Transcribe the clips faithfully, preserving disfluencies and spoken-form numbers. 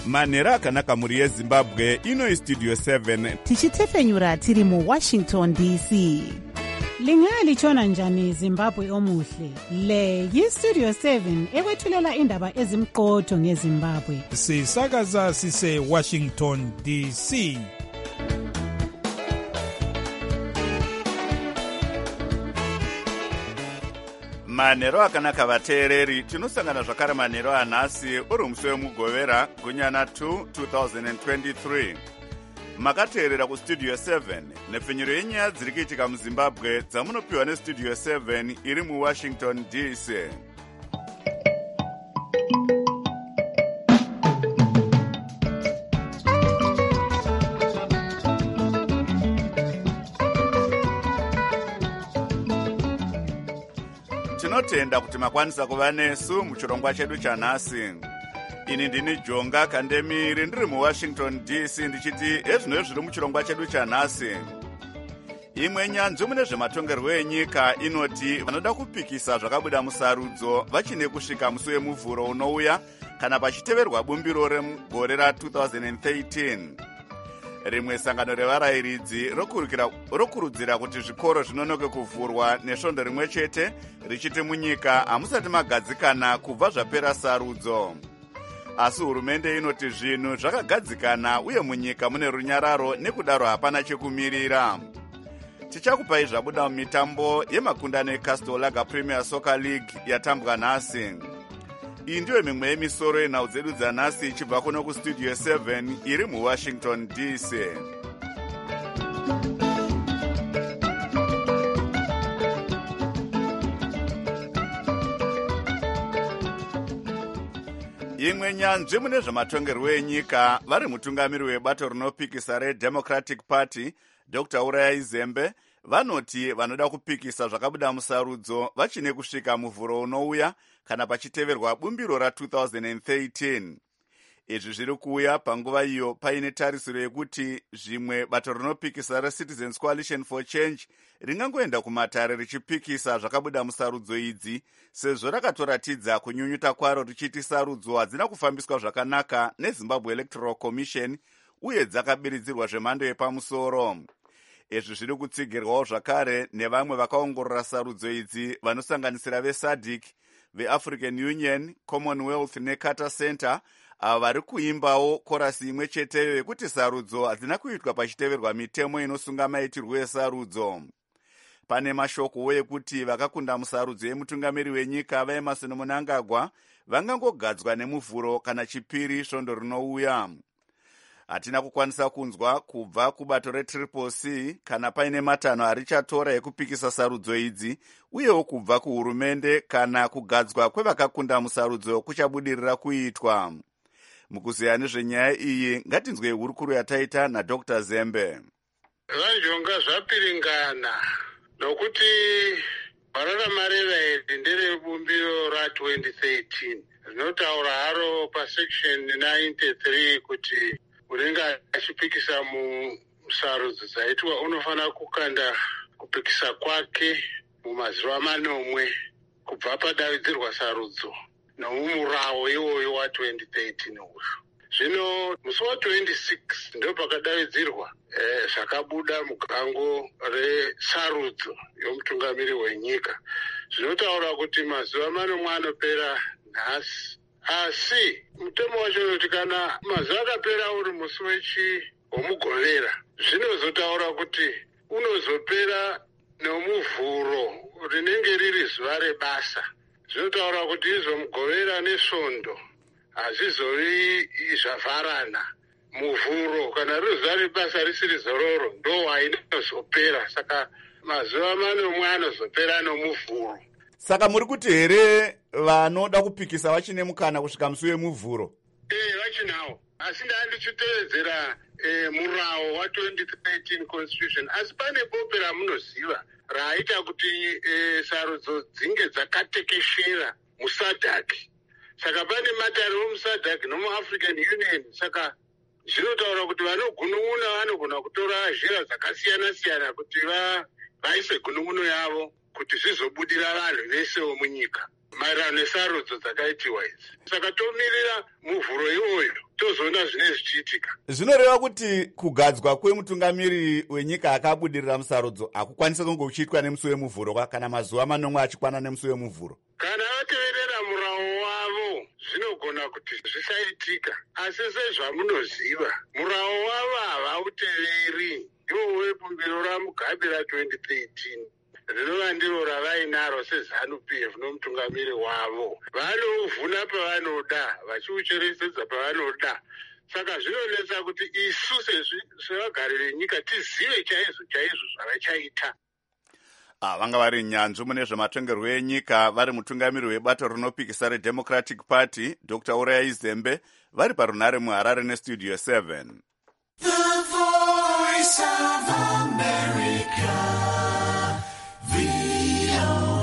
manhero akanaka mhuri yezimbabwe. Ino istudio seven tichitefenyura tiri muwashington D C. Lingalitshona njani Zimbabwe omuhle? Le yistudio seven ekwethulela indaba ezimqotho ngeZimbabwe. Sisakaza sise Washington D C. manhero akanaka vateereri, tinosangana zvakare manhero anhasi uri musi wemugovera gunyana two two thousand twenty-three. Makateerera kustudio seven nepfenyuro yenyaya dziri kuitika muzimbabwe dzamunopiwa nestudio seven iri muwashington D C. Tinotenda kuti makwanisa kuva nesu muchirongwa chedu chanhasi. Ini ndini Jonga Kandemiri ndiri muwashington D C ndichiti ezvino zviri muchirongwa chedu chanhasi. Imwe nyanzvi mune zvematongerwo enyika inoti vanoda kupikisa zvakabuda musarudzo vachine kusvika musi wemuvhuro unouya kana pachiteverwa bumbiro remugore ra two thousand thirteen. Rimwe sangano revarayiridzi rokurudzira kuti zvikoro zvinonoke kuvhurwa nesvondo rimwe chete richiti munyika hamusati magadzikana kubva zvapera sarudzo. Asi hurumende inoti zvinhu zvakagadzikana uye munyika mune runyararo nekudaro hapana chekumirira. Tichakupai zvabuda mumitambo yemakundano eCastle Lager Premier Soccer League yatambwa nhasi. Iyi ndiyo mimwe yemisoro yenhau dzedu dzanhasi ichibva kuno kustudio seven iri muwashington D C. Imwe nyanzvi mune zvematongerwo enyika vari mutungamiri webato rinopikisa reDemocratic Party Doctor Urayai Zembe vanoti vanoda kupikisa zvakabuda musarudzo vachine kusvika muvhuro unouya kana pachiteverwa bumbiro ra two thousand thirteen. Izvi zviri kuuya panguva iyo paine tarisiro yekuti zvimwe bato rinopikisa reCitizens Coalition for Change ringangoenda kumatare richipikisa zvakabuda musarudzo idzi sezvo rakatoratidza kunyunyuta kwaro richiti sarudzo hadzina kufambiswa zvakanaka neZimbabwe Electoral Commission uye dzakabiridzirwa zvemhando yepamusoro. Izvi zviri kutsigirwawo zvakare nevamwe vakaongorora sarudzo idzi vanosanganisira veSADC, veAfrican Union, Commonwealth neCarter Center, ava vari kuimbawo korasi imwe cheteyo yekuti sarudzo hadzina kuitwa pachiteverwa mitemo inosunga maitirwo esarudzo. Pane mashokowo ekuti vakakunda musarudzo yemutungamiri wenyika vaEmerson Mnangagwa vangangogadzwa nemuvhuro kana chipiri svondo rinouya. Hatina kukwanisa kunzwa kubva kubato reTriple C kana paine matanho arichatora ekupikisa sarudzo idzi uyewo kubva kuhurumende kana kugadzwa kwevakakunda musarudzo kuchabudirira kuitwa. Mukuziya nezvenyaya iyi ngatinzwe hurukuru yataita naDr Zembe. Vanjonga zvapiringana nokuti varamareva iri nderebumbiro ra twenty thirteen rinotaura haro pasection ninety-three kuti unenge achipikisa musarudzo dzaitwa unofanira kukanda kupikisa kwake mumazuva manomwe kubva padavidzirwa sarudzo nomumurawo iwoyo wa twenty thirteen uyu. Zvino musi wa twenty-six ndo pakadavidzirwa eh, zvakabuda mugango resarudzo yomutungamiri wenyika. Zvinotaura kuti mazuva manomwe anopera nhasi. Asi mutemo wacho unoti kana mazuva akapera uri musi wechi womugovera, zvinozotaura kuti unozopera nomuvhuro rinenge riri zuva rebasa. Zvinotaura kuti izomugovera nesvondo hazvizovi zvavharana. Muvhuro kana riri zuva rebasa risiri zororo ndo wainozopera. Saka mazuva manomwe anozopera nomuvhuro. Saka muri kuti here vanoda kupikisa vachine mukana kusvika musi wemuvhuro? Eh, vachinawo. Asi ndandichitevedzera eh, murawo wa twenty thirteen constitution. Asi pane bope ramunoziva raita kuti eh, sarudzo dzinge dzakatekeshera muSADC. Saka pane matare womuSADC nomuAfrican Union. Saka zvinotaura kuti vanogunun'una vanogona kutora zhira dzakasiyana siyana kuti va vaise gunun'uno yavo kuti zvizobudira vanhu vese vomunyika maererano nesarudzo dzakaitiwa idzi. Saka tomirira muvhuro iwoyo tozoona zvine zvichiitika. Zvinoreva kuti kugadzwa kwemutungamiri wenyika akabudirira musarudzo hakukwanisa kunge kuchiitwa nemusi wemuvhuro kana mazuva manomwe achikwana nemusi wemuvhuro. Kana vateverera murao wavo zvinogona kuti zvisaitika, asi sezvamunoziva murao wavo havauteveri. Ivo webumbiro raMugabe ra-twenty thirteen rinova ndiro ravainaro seZANU-P F nomutungamiri wavo. Vanouvhuna pavanoda, vachiucheresedza pavanoda. Saka zvinonetsa kuti isu sevagari venyika tizive chaizvo chaizvo zvavachaita. Ah, vanga vari nyanzvi mune zvematongerwo enyika vari mutungamiri webato rinopikisa reDemocratic Party Doctor Uraya Zembe vari parunare muHarare neStudio seven. The Voice of America, V O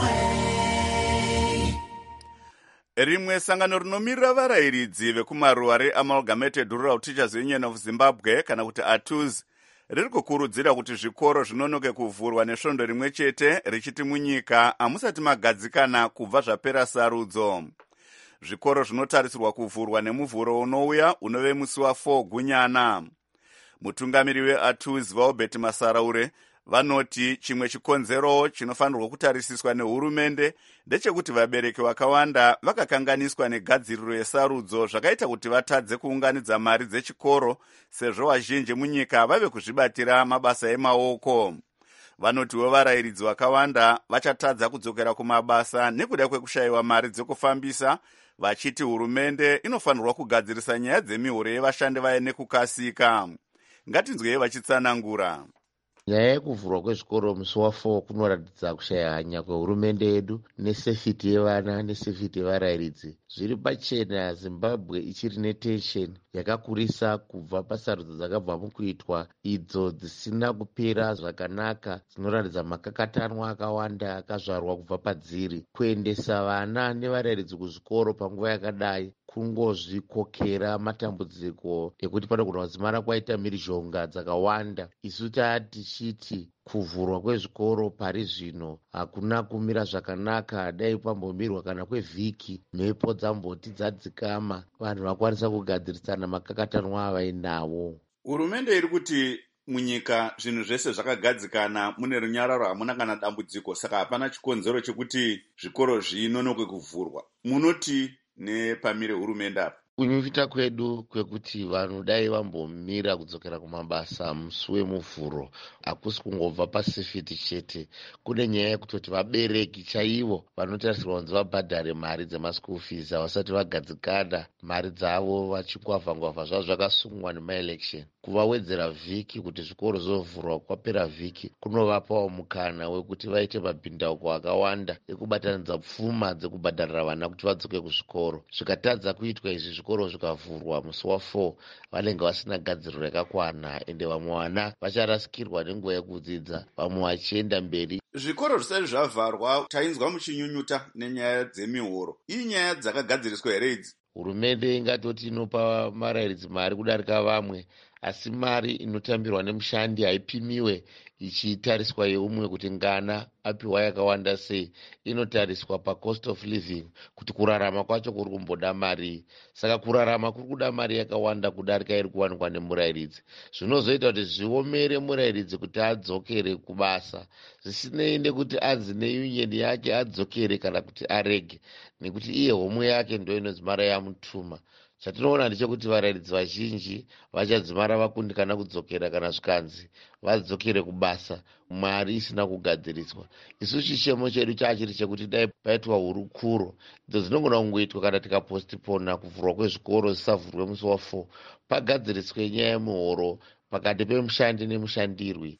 A. Rimwe sangano rinomirira varayiridzi vekumaruwa reAmalgamated Rural Teachers Union of Zimbabwe kana kuti A T U Z riri kukurudzira kuti zvikoro zvinonoke kuvhurwa nesvondo rimwe chete richiti munyika hamusati magadzikana kubva zvapera sarudzo. Zvikoro zvinotarisirwa kuvhurwa nemuvhuro unouya unove musi wa4 Gunyana. Mutungamiri weA T U Z Vaobert Masaraure vanoti chimwe chikonzero chinofanirwa kutarisiswa nehurumende ndechekuti vabereki vakawanda vakakanganiswa negadziriro yesarudzo zvakaita kuti vatadze kuunganidza mari dzechikoro sezvo vazhinji munyika vave kuzvibatira mabasa emaoko. Vanotiwo varayiridzi vakawanda vachatadza kudzokera kumabasa nekuda kwekushayiwa mari dzekufambisa, vachiti hurumende inofanirwa kugadzirisa nyaya dzemihoro yevashandi vaye nekukasika. Ngatinzwei vachitsanangura. Nyaya yekuvhurwa kwezvikoro musi wa4 kunoratidza kushaya hanya kwehurumende yedu nesefiti yevana nesefiti yevarayiridzi. Zviri pachena Zimbabwe ichiri netesheni yakakurisa kubva pasarudzo dzakabva mukuitwa idzo dzisina kupera zvakanaka, dzinoratidza makakatanwa akawanda akazvarwa kubva padziri. Kuendesa vana nevarayiridzi kuzvikoro panguva yakadai kungozvikokera matambudziko ekuti panogona kuzimara kwaita mhirizhonga dzakawanda. Isu tati chiti kuvhurwa kwezvikoro pari zvino hakuna kumira zvakanaka, dai pambomirwa kana kwevhiki mhepo dzamboti dzadzikama vanhu vakwanisa kugadzirisana makakatanwa avainawo. Hurumende iri kuti munyika zvinhu zvese zvakagadzikana, mune runyararo, hamuna kana dambudziko, saka hapana chikonzero chekuti zvikoro zvinonoke kuvhurwa. Munoti nepamire hurumende apa? Kunyunyuta kwedu kwekuti vanhu dai vambomira kudzokera kumabasa musi wemuvhuro hakusi kungobva pasefiti chete. Kune nyaya yekutoti vabereki chaivo vanotarisirwa kunzi vabhadhare mari dzemaschool fees havasati vagadzikana mari dzavo vachingwavha-ngwavha zvavo zvakasungwa nemaelection. Kuvawedzera vhiki kuti zvikoro zovhurwa kwapera vhiki kunovapawo mukana wekuti vaite mabhindauko akawanda ekubatanidza pfuma dzekubhadharira vana kuti vadzoke kuzvikoro. Zvikatadza kuitwa izvi zvikoro zvikavhurwa musi wa4 vanenge vasina gadziriro yakakwana, ende vamwe vana vacharasikirwa nenguva yekudzidza, vamwe vachienda mberi. Zvikoro zvisati zvavharwa tainzwa muchinyunyuta nenyaya dzemihoro. Iyi nyaya dzakagadziriswa here idzi? Hurumende ingatoti inopa marayiridzi mari kudarika vamwe, asi mari inotambirwa nemushandi haipimiwe ichitariswa yeumwe kuti ngana apiwa yakawanda sei. Inotariswa pacost of living kuti kurarama kwacho kuri kumboda mari. Saka kurarama kuri kuda mari yakawanda kudarika iri kuwanikwa nemurayiridzi. Zvinozoita kuti zviomere murayiridzi kuti adzokere kubasa, zvisinei nekuti anzi neunioni yake adzokere kana kuti arege, nekuti iye homwe yake ndo inodzimara yamutuma. Chatinoona ndechekuti varayiridzi vazhinji vachadzimara vakundikana kudzokera kana zvikanzi vadzokere kubasa, mari isina kugadziriswa. Isu chichemo chedu chachiri chekuti dai paitwa hurukuro idzo dzinogona kungoitwa kana tikapostipona kuvhurwa kwezvikoro zvisavhurwe musi wa4, pagadziriswe nyaya yemihoro pakati pemushandi nemushandirwi.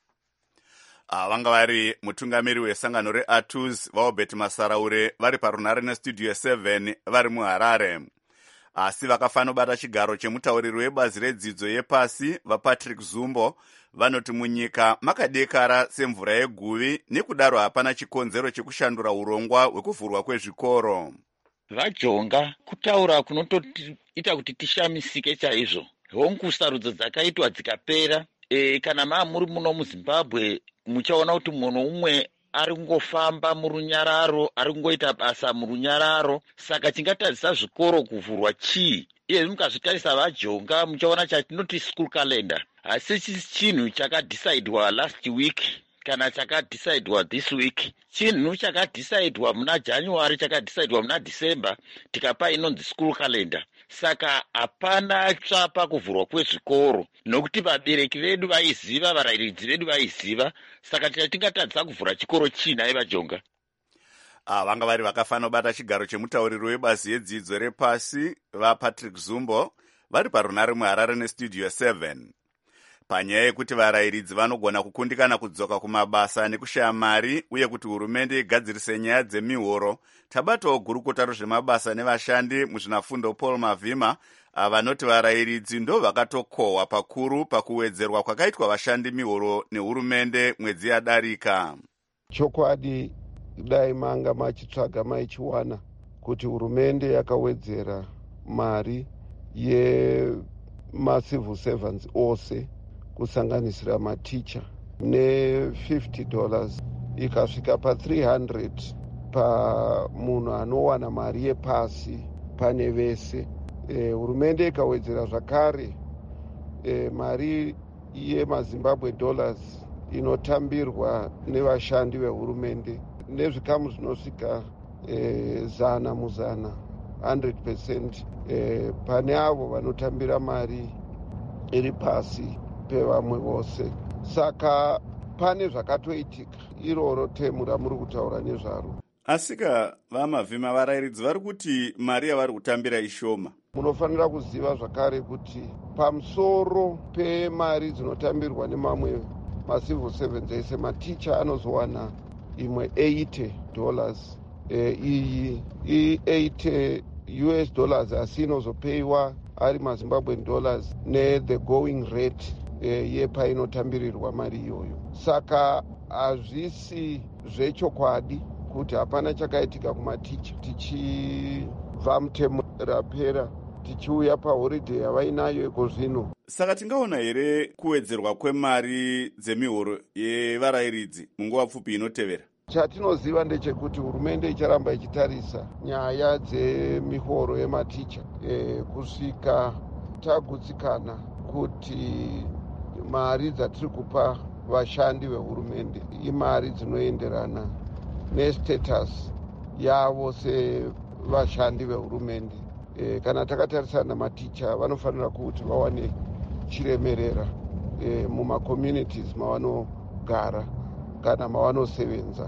Vanga vari mutungamiri wesangano reA T U Z Vaobert Masaraure vari parunare neStudio seven vari muHarare. Asi vakafanira kubata chigaro chemutauriri webazi redzidzo yepasi vaPatrick Zumbo vanoti munyika makadekara semvura yeguvi, nekudaro hapana chikonzero chekushandura urongwa hwekuvhurwa kwezvikoro. Vajonga kutaura kunotoita kuti tishamisike chaizvo. Hongu sarudzo dzakaitwa dzikapera, e, kana maa muri muno muZimbabwe muchaona kuti munhu umwe ari kungofamba murunyararo, ari kungoita basa murunyararo. Saka tingatarisa zvikoro kuvhurwa chii? iye mukazvitarisa vajonga muchaona chatinoti school calendar asi chinhu chakadhisaidwa last week kana chakadhisaidwa this week. Chinhu chakadhisaidwa muna January chakadhisaidwa muna December tikapa inonzi school calendar. Saka hapana tsvapa kuvhurwa kwezvikoro nokuti vabereki vedu vaiziva, varairidzi vedu vaiziva, saka tingatadza kuvhura chikoro china ivajonga. Ah, vanga vari vakafanira kubata chigaro chemutauriri webazi yedzidzo repasi vaPatrick Zumbo vari parunare muHarare nestudio seven. Panyaya yekuti varairidzi vanogona kukundikana kudzoka kumabasa nekushaya mari uye kuti hurumende igadzirise nyaya dzemihoro, tabatawo gurukota rezvemabasa nevashandi muzvinafundo Paul Mavhima vanoti varairidzi ndo vakatokohwa pakuru pakuwedzerwa kwakaitwa vashandi mihoro nehurumende mwedzi yadarika. Chokwadi dai manga machitsvaga maichiwana kuti hurumende yakawedzera mari yemacivil servants ose kusanganisira maticha ne-fifty dollars ikasvika pa-three hundred pamunhu anowana mari yepasi pane vese. E, hurumende ikawedzera zvakare e, mari yemazimbabwe dollars inotambirwa nevashandi vehurumende nezvikamu zvinosvika e, zana muzana one hundred percent e, pane avo vanotambira mari iri pasi pevamwe vose. Saka pane zvakatoitika iroro temu ramuri kutaura nezvaro. Asika vaMavhima varairidzi vari kuti mari yavari kutambira ishoma. Munofanira kuziva zvakare kuti pamusoro pemari dzinotambirwa nemamwe macivil servants ese maticha anozowana imwe eighty dollars. E, iyi i-eighty U S dollars asi inozopewa ari maZimbabwean dollars ne the going rate e, yepainotambirirwa mari iyoyo. Saka hazvisi zvechokwadi kuti hapana chakaitika kumaticha. Tichibva mutemo rapera tichiuya paholiday yavainayo iko zvino. Saka tingaona here kuwedzerwa kwemari dzemihoro yevarairidzi munguva pfupi inotevera? Chatinoziva ndechekuti hurumende icharamba ichitarisa nyaya dzemihoro yematicha e, kusvika tagutsikana kuti mari dzatiri kupa vashandi vehurumende imari dzinoenderana nestatus yavo sevashandi vehurumende. E, kana takatarisana maticha vanofanira kuti vawane chiremerera e, mumacommunities mavanogara kana mavanosevenza.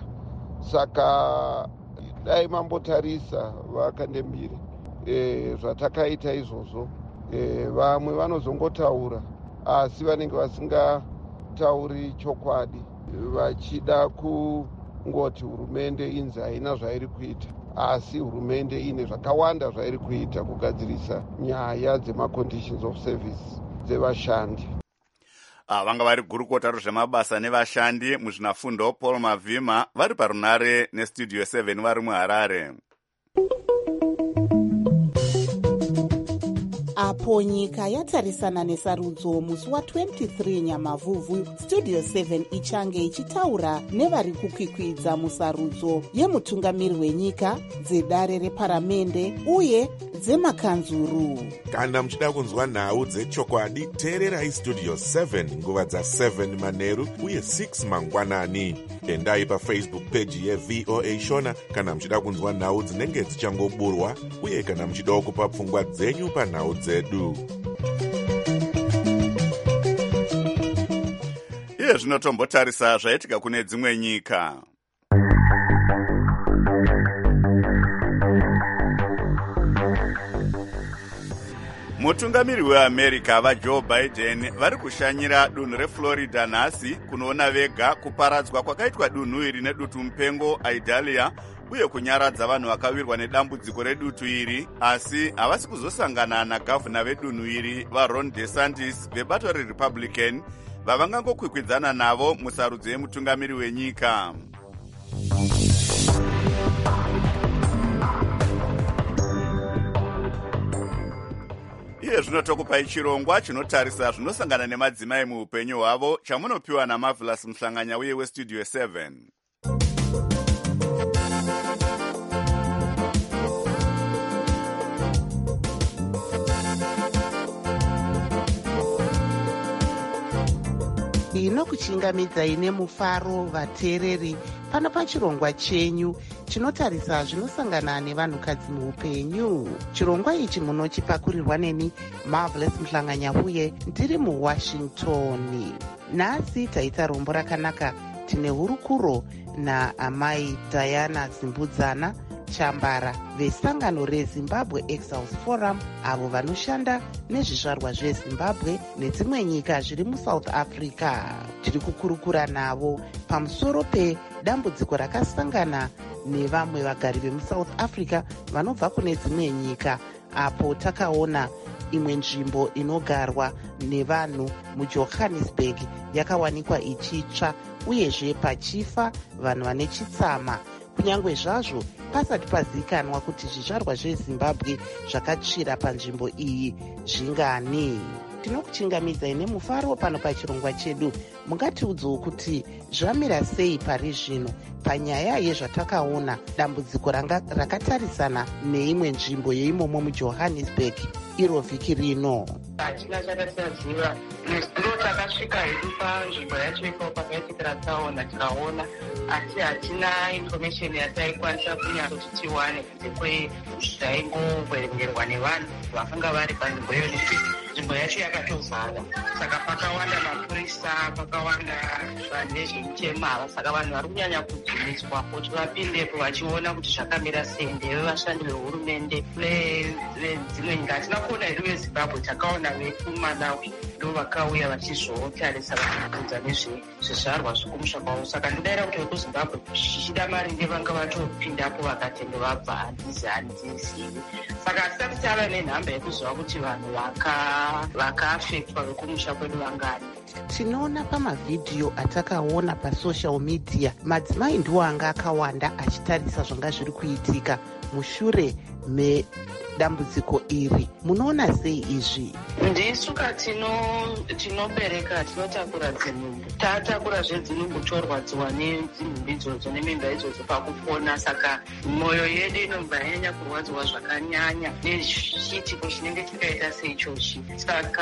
Saka dai mambotarisa vakandembiri e, zvatakaita izvozvo e, vamwe vanozongotaura asi vanenge vasingatauri chokwadi vachida kungoti hurumende inzi haina zvairi kuita, asi hurumende ine zvakawanda zvairi kuita kugadzirisa nyaya dzemaconditions of service dzevashandi. Ah, vanga vari gurukota rezvemabasa nevashandi muzvinafundo Paul Mavhima vari parunare nestudio seven vari muHarare. Apo nyika yatarisana nesarudzo musi wa-twenty-three Nyamavhuvhu, Studio seven ichange ichitaura nevari kukwikwidza musarudzo yemutungamiri wenyika, dzedare reparamende uye dzemakanzuru. Kana muchida kunzwa nhau dzechokwadi, teererai Studio seven nguva dza-seven manheru uye six mangwanani. Endai paFacebook page yeV O A Shona kana muchida kunzwa nhau dzinenge dzichangoburwa uye kana muchida kupa pfungwa dzenyu panhau dzedu. Iye zvinotombotarisa zvaitika kune dzimwe nyika. Mutungamiri weAmerica vaJoe Biden vari kushanyira dunhu reFlorida nhasi kunoona vega kuparadzwa kwakaitwa dunhu iri nedutu mupengo Idalia uye kunyaradza vanhu vakawirwa nedambudziko redutu iri, asi havasi kuzosangana nagavhuna vedunhu iri vaRon DeSantis vebato reRepublican vavangangokwikwidza navo musarudzo yemutungamiri wenyika. Iye zvinotokupai chirongwa chinotarisa zvinosangana nemadzimai muupenyu hwavo chamunopiwa naMarvelous Muhlanganya uye weStudio seven. tinokuchingamidzai nemufaro vateereri pano pachirongwa chenyu chinotarisa zvinosangana nevanhukadzi muupenyu. Chirongwa ichi munochipakurirwa neni Marvelous Mhlanganya uye ndiri muwashington. Nhasi taita rombo rakanaka. Tine hurukuro naamai Diana Zimbudzana Chambara vesangano reZimbabwe Exiles Forum, avo vanoshanda nezvizvarwa zveZimbabwe nedzimwe nyika zviri muSouth Africa. Tiri kukurukura navo pamusoro pedambudziko rakasangana nevamwe vagari vemuSouth Africa vanobva kune dzimwe nyika, apo takaona imwe nzvimbo inogarwa nevanhu muJohannesburg yakawanikwa ichitsva uyezve pachifa vanhu vane chitsama, kunyange zvazvo pasati pazivikanwa kuti zvizvarwa zveZimbabwe zvakatsvira panzvimbo iyi zvingani. Tinokuchingamidzai nemufaro pano pachirongwa chedu. Mungatiudzewo kuti zvamira sei pari zvino panyaya yezvatakaona dambudziko rakatarisana neimwe nzvimbo yeimomo muJohannesburg iro vhiki rino. Hatina chatasaziva ndo takasvika hedu panzvimbo yacho ipapo pakaitikira taona tikaona, asi hatina information yataikwanisa kunyatoti tiwane kunze kwezvaingoverengerwa nevanhu vakanga vari panzvimbo iyo, nekuti nzvimbo yacho yakatozara, saka pakawanda mapurisa, pakawanda vanhu vezvemuchemava, saka vanhu vari kunyanya kudzumiswa kuti vapindepo vachiona kuti zvakamira sei, ndeve vashandi vehurumende nedzimwe nyika. Hatina kuona hedu veZimbabwe, takaona vekumalawi ndo vakauya vachizotarisa vachiudza nezvezvizvarwa zvekumusha kwavo, saka ndodaira kuti vekuZimbabwe zvichida maringe vanga vatopindapo vakatenge vabva, handizi handizivi. Saka hasati tava nenhamba yekuziva kuti vanhu vakaafektwa vekumusha kwedu vangani. Tinoona pamavhidhiyo atakaona pasocial media madzimai ndiwo anga akawanda achitarisa zvanga zviri kuitika mushure medambudziko iri. Munoona sei izvi? Ndisuka tinobereka tinotakura dzinhumbu, tatakura zvedzinhumbu torwadziwa nedzinhumbu idzodzo nemimba idzodzo pakupona, saka mwoyo yedu inobva yanyanya kurwadziwa zvakanyanya nechiitiko chinenge chakaita seichochi. Saka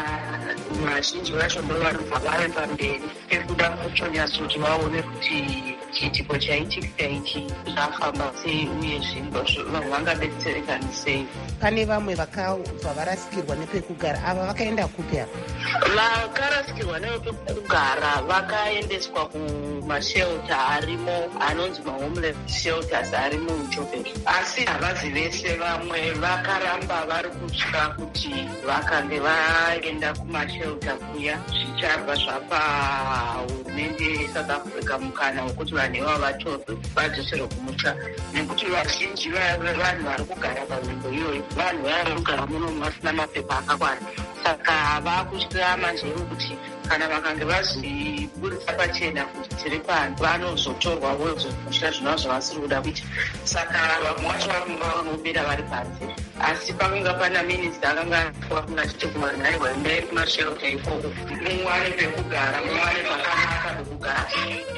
vazhinji vacho ndo vanobva vari pamberi pekuda kutonyatsuti vaone kuti chiitiko chaitika ichi zvafamba sei uyezve vanhu vangabetserekani sei. Pane vamwe vakabva varasikirwa nepekugara, ava vakaenda kupi apa? Vakarasikirwa nepekugara vakaendeswa kumashelter arimo anonzi mahomeless shelters ari muJoburg, asi havazi vese. Vamwe vakaramba vari kutya kuti vakange vaenda kumashelter kuya zvichabva zvapa hurumende yeSouth Africa mukana wekuti vanhu ivavo vatorwe vadzoserwe kumusha, nekuti vazhinji vanhu vari kugara panzvimbo iyoyo vanhu vaya vari kugara muno vasina mapepa akakwana. Saka vakutyira manje kuti kana vakange vazviburitsa pachena kuti tiri pano vanozotorwa vozomusha zvinova zvavasiri kuda kuita. Saka vamwe vacho vanobira vari panze, asi pakanga pana minista akanga akanga chiti kuvanhu aiwa endai kumashelter ikoko muwane pekugara, muwane pakanaka pekugara.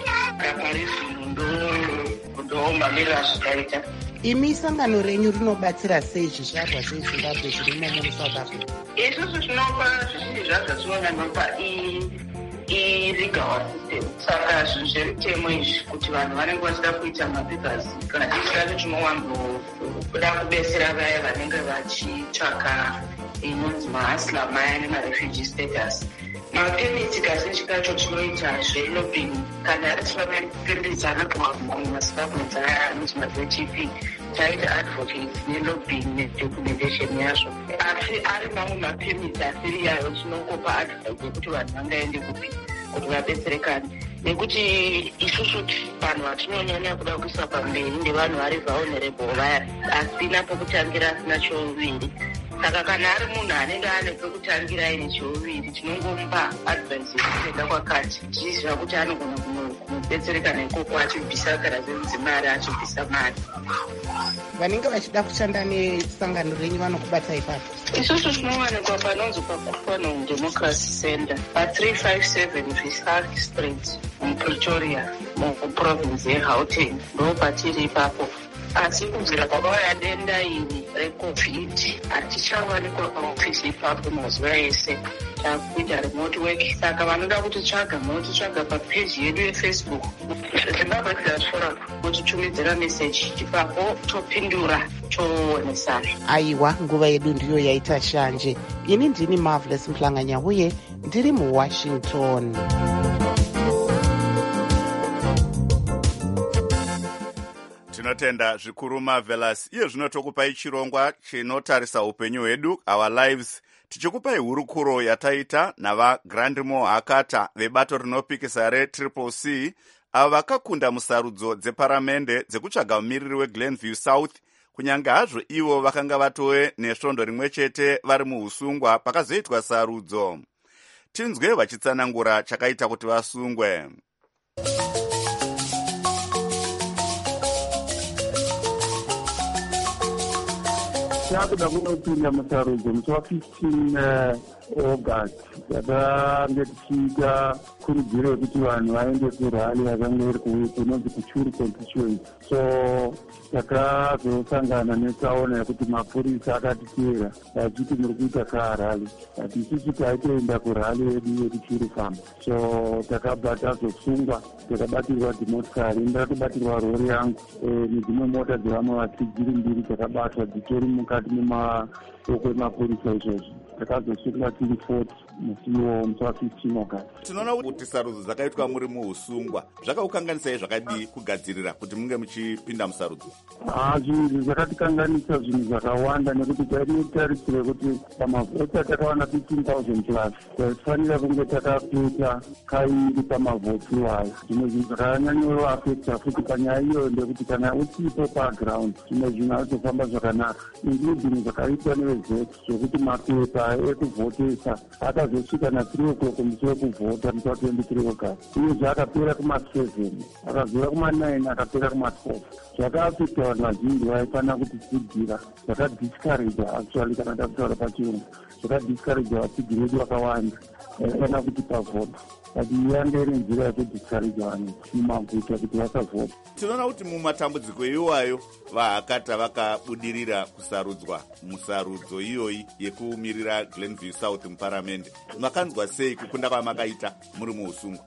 Pari zvino ndomamirira zvikaita. Imi sangano renyu rinobatsira sei zvizvarwa zveZimbabwe zvirimo muSouth Africa? Isusu tinopa zvizhinji zvazvo tinonyanopa i-legal system. Saka zvinhu zvemitemo izvi kuti vanhu vanenge vachida kuita mapapers, kana tichitacho tinowanzoda kubetsera vaya vanenge vachitsvaka inonzi mahasla maya nemarefugee status. Mapemiti kazhinji kacho tinoita zvelobbying, kana tinomapemiti anopiwa mumaZimbabwe dzaya anonzi ma-G P, taita advocates nelobbying nedocumentation yazvo. Asi ari mamwe mapemiti asiri yayo tinongopa advice yekuti vanhu vangaende kupi kuti vabetserekane, nekuti isusu vanhu vatinonyanya kuda kuisa pamberi ndevanhu vari vulnerable vaya, asina pekutangira, asina chouviri. Saka kana ari munhu anenge ane pekutangira aine chouviri, tinongomupa advice yekuenda kwakati, tichiziva kuti anogona kubetsereka nekoko achibvisa kana zvemudzimari achibvisa mari. Vanenge vachida kushanda nesangano renyu vanokubata ipapo? Isusu tinowanikwa panonzi paKufanong Democracy Center pa three five seven Visark Street muPretoria muprovince yeGauteng, ndo patiri ipapo. asi kubvira kwakauya denda iri recovid hatichawanikwa paofisi ipapo mazuva ese. Takuita remote work, saka vanoda kutitsvaga munotitsvaga papeji yedu yefacebook Zimbabwe Diaspora, kutitumidzira meseji ipapo topindura toonesana. Aiwa, nguva yedu ndiyo yaita shanje. Ini ndini Marvelous Mhlanganya uye ndiri muWashington. Tinotenda zvikuru Marvelous. Iye zvino tokupai chirongwa chinotarisa upenyu hwedu, our lives, tichikupai hurukuro yataita nava Grandmo Hakata vebato rinopikisa reTriple C avo vakakunda musarudzo dzeparamende dzekutsvaga mumiriri weGlenview South, kunyange hazvo ivo vakanga vatove nesvondo rimwe chete vari muusungwa pakazoitwa sarudzo. Tinzwe vachitsanangura chakaita kuti vasungwe. takuda kunopinda musarudzo musi wa15 August takange tichiita kurudziro yekuti vanhu vaende kurali yakanga iri kunonzi kuchuru constituency. So takazosangana netsaona yekuti mapurisa akatiteera vachiti muri kuita kaharali, ati isusu taitoenda kurali yedu yekuchuru famba. So takabva tazosungwa, takabatirwa dzimotikari, ndakatobatirwa rori yangu nedzimwe mota dzevamwe vatsigiri mbiri dzakabatwa dzitori mukati memaoko emapurisa izvozvi. Takazosungwa tiri forty musiwo musi wa15 August. Tinoona kuti sarudzo dzakaitwa muri muusungwa zvakaukanganisai zvakadii kugadzirira kuti munge muchipinda musarudzo? Ah, zvinhu zvakatikanganisa zvinhu zvakawanda nekuti taitarisire kuti pamavhoti takawana fifteen thousand plus taifanira kunge takapeta kairi pamavhoti wayo. Zvimwe zvinhu zvakanyanyovafekta futi panyaya iyoyo ndekuti kana usipo paground zvimwe zvinhu hazvofamba zvakanaka, including zvakaitwa nevezet zvokuti mapepa ekuvhotesa akazosvika na3 o'clock musi wekuvhota musi wa23 August, uyezve akapera kuma7 akazouya kuma9 akapera kuma12. Zvakaafekta vanhu vazhinji vaifanira kuti tsigira, zvakadiscourage actually kana takutaura pachirungu, zvakadiscourage vatsigiri vedu vakawanda vaifanira kuti pavhota, but yanga iri nzira yekudiscourage vanhu mumaguta kuti vasavhota. Tinoona kuti mumatambudziko iwayo vaHakata vakabudirira kusarudzwa musarudzo iyoyi yekumirira Glenview South muparamende. Makanzwa sei kukunda kwamakaita muri muusungwa?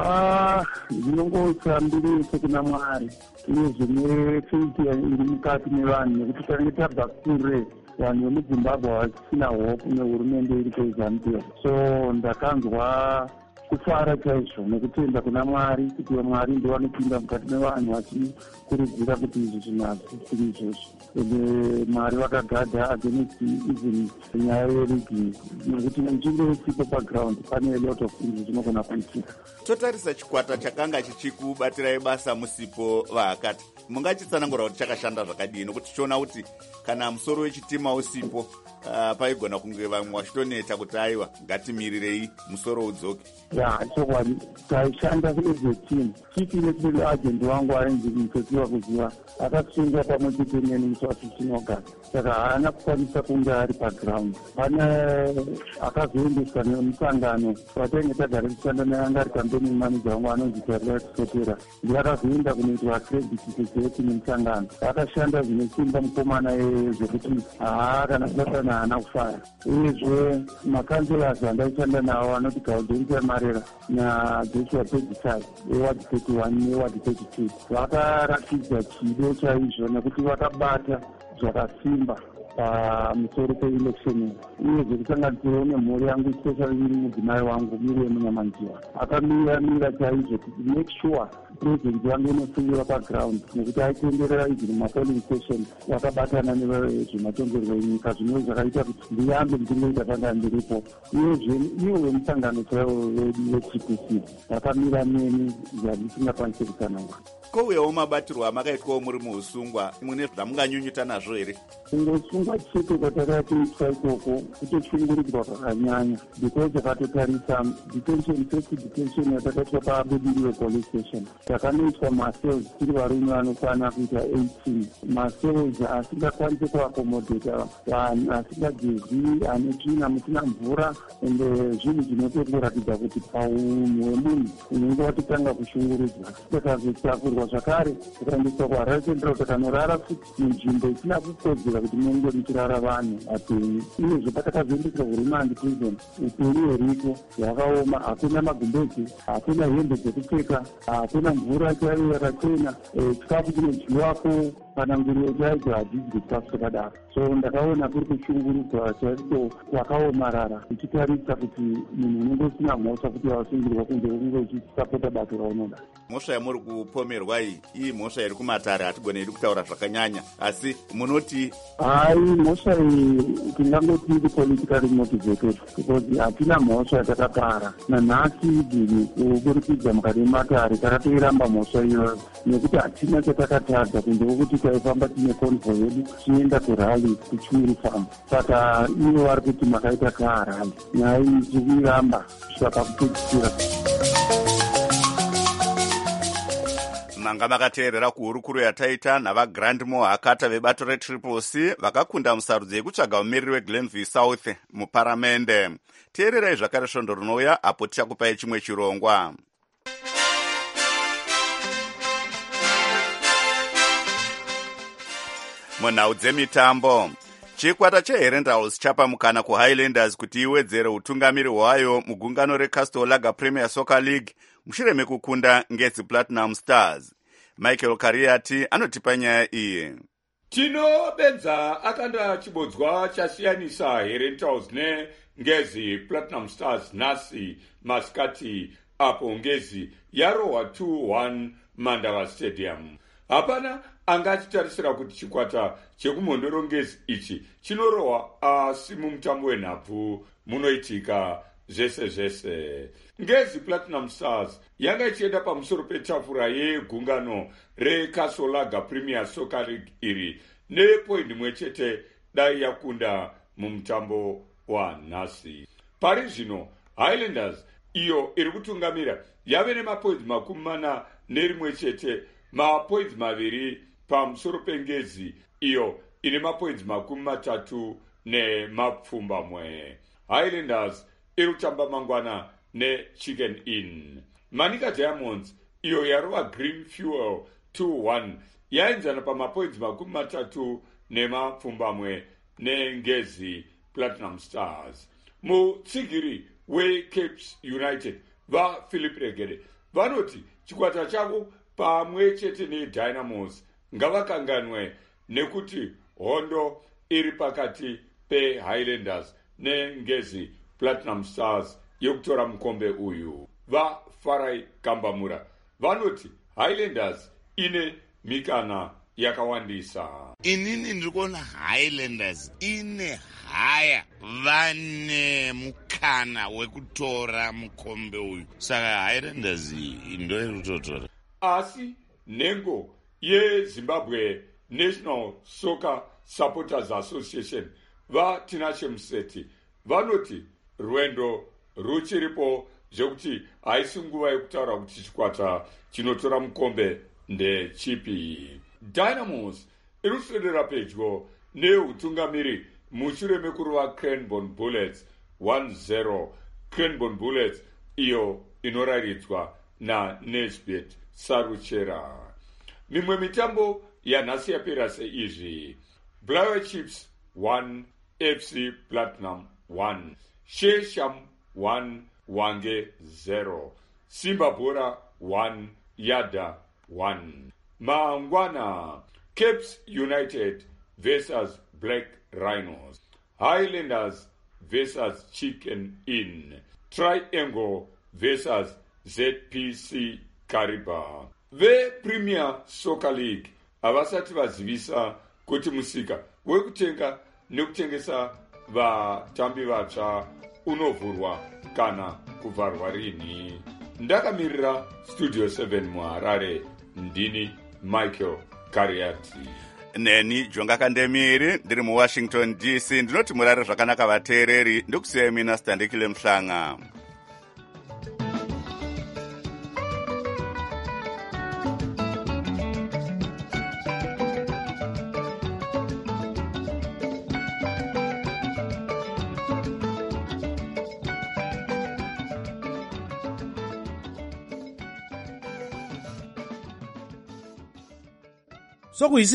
Ah, zvinongosambirese kuna Mwari uye zvine faith iri mukati mevanhu, nekuti tange tabva kure vanhu vemuZimbabwe vasina hope nehurumende iri kuZambia. So ndakanzwa kufara chaizvo nekutenda kuna Mwari kuti Mwari ndiye anopinda mukati mevanhu vachikurudzira kuti izvi zvinhu hazvisiri izvozvo. Ende Mwari vakagadha against even nyaya yerigi, nekuti muchinge usipo paground pane a lot of things zvinogona kuitika. Totarisa chikwata chakanga chichikubatirai basa musipo vaHakata, mungachitsanangura kuti chakashanda zvakadii? Nokuti tichiona kuti kana musoro wechitima usipo uh, paigona kunge vamwe vachitoneta kuti aiwa ngatimirirei musoro udzoke. Ya, chokwadi taishanda as a team. Chief electoral agent wangu ainzi mutosiwa kuziva akasungwa pamwe chete neni musi wa15 August, saka haana kukwanisa kunge ari paground. Pane akazoendeswa nemusangano watainge tagara tichishanda naye, anga ari campaigning manager wangu anonzi Tarlet Sotera, ndiye akazoenda kunoitwa credit security nemusangano. Akashanda zvine simba mukomana zvekuti haa kana kubatana haana kufara. Uyezve makanselas andaishanda nawo anoti Gaudenzia Marera naJoshua Pedzisai eward thirty-one neward thirty-two vakaratidza chido chaizvo nekuti vakabata zvakasimba pamusoro peelection, uyezve kusanganisirawo nemhuri yangu especially iri mudzimai wangu Miriam Munyamanjiwa akamiramira chaizvo kuti make sure president yangu inosungiwa paground, nekuti aitenderera izvi mumapolling station vakabatana nezvematongerwo enyika, zvinova zvakaita kuti ndiyambe ndingoita panga ndiripo. Uyezve ivo vemusangano chaivo vedu veTriple C vakamira neni zvandisingakwanisi kutsanangura. Kouyawo mabatirwo amakaitwawo muri muusungwa, mune zvamunganyunyuta nazvo here? Kungosungwa nemacheko kwatakatoitwa ikoko kutoshungurudzwa zvakanyanya because takatotarisa detention first detention yatakaitwa pabudiriro police station takanoiswa macells tiri varume vanokwana kuita eighteen macells asingakwanisi kuakomodheta vanhu asingagezi ane tsvina musina mvura ende zvinhu zvinotokuratidza kuti paunhu hwemunhu unenge watotanga kushungurudzwa takazotsakurwa zvakare takaendeswa kwaRice Central takanorara futi munzvimbo isina kukodzera kuti munenge muchirara vanhu vapenyu uyezve patakazoendeswa kurumandi prison upenyu hweriko hwakaoma hakuna magumbezi hakuna hembe dzekupfeka hakuna mvura chaiyo yakachena chikafu chinodyiwako kana nguriwo chaidzo hadzidyi chikafu chakadaro so ndakaona kuri kushungurudzwa chaiko kwakaomarara uchitarisa kuti munhu unenge usina mhosva kuti wasungirwa kunze kunge uchisapota bato raunoda. Mhosva yamuri kupomerwa iyi iyi mhosva iri kumatare hatigoneri kutaura zvakanyanya asi munoti hai mhosva iyi tingangoti iri politically motivated because hatina mhosva yatakapara nanhasi idzi kuburikidza mukati mematare takatoiramba mhosva iyoyo nekuti hatina chatakatadza kunze kwokuti taifamba tine convoy yedu tichienda kurali kuchuri farm saka ivo vari kuti makaita kaharali nyaya iyi tikuiramba kusvika pakupedzisira. manga makateerera kuhurukuro yataita navagrandmore hakata vebato retriple c vakakunda musarudzo yekutsvaga mumiriri weglenville south muparamende. teererai zvakare svondo rinouya apo tichakupai chimwe chirongwa. munhau dzemitambo, chikwata cheherendals chapa mukana kuhighlanders kuti iwedzere utungamiri hwayo mugungano recastor lager premier soccer league mushure mekukunda ngezi platinum stars. Michael Kariati anotipa nyaya iyi. Tinobenza akanda chibodzwa chasiyanisa herendals nengezi platinum stars nhasi masikati apo ngezi yarohwa two one mandava stadium. Hapana anga achitarisira kuti chikwata chekumhondoro ngezi ichi chinorohwa asi mumutambo wenhabvu munoitika zvese zvese. Ngezi platinum stars yanga ichienda pamusoro petafura yegungano recastor lager premier soccer league iri nepoindi imwe chete dai yakunda mumutambo wanhasi. Pari zvino highlanders iyo iri kutungamira yave nemapoints makumi mana nerimwe chete, mapoints maviri pamusoro pengezi iyo ine mapoints makumi matatu nemapfumbamwe. Highlanders iri kutamba mangwana nechicken inn. Manika Diamonds iyo yarova green fuel two one yaenzana pamapoints makumi matatu nemapfumbamwe nengezi platinum stars. Mutsigiri weCapes United vaPhilip Regede vanoti chikwata chavo pamwe chete neDynamos ngavakanganwe nekuti hondo iri pakati peHighlanders nengezi platinum stars yekutora mukombe uyu. VaFarai Kambamura vanoti Highlanders ine mikana yakawandisa. Inini ndikuona Highlanders ine haya vane mukana wekutora mukombe uyu, saka Highlanders ndo iri kutotora. Asi nengo yeZimbabwe National Soccer Supporters Association vaTinashe Museti vanoti rwendo ruchiripo zvekuti haisi nguva yekutaura kuti chikwata chinotora mukombe ndechipi. Dynamos iri kuswedera pedyo neutungamiri mushure mekuruva Cranbourne Bullets one zero. Cranbourne Bullets iyo inoraridzwa naNesbet Saruchera. Mimwe mitambo yanhasi yapera seizvi: Blair Chiefs one, F C Platinum one, Shesham one, Wange zero, Simba Bora one, Yada one. Mangwana, Capes United versus Black Rhinos, Highlanders versus Chicken Inn, Triangle versus Z P C Kariba. Ve Premier Soccer League havasati vazivisa kuti musika wekutenga nekutengesa vatambi vatsva unovhurwa kana kuvharwa rini. Ndakamirira Studio seven muHarare, ndini Michael Kariati. neni jonga kandemiri ndiri muwashington D C ndinoti murare zvakanaka vateereri ndokusiyai mina Standekile Mhlanga. Sokuyisi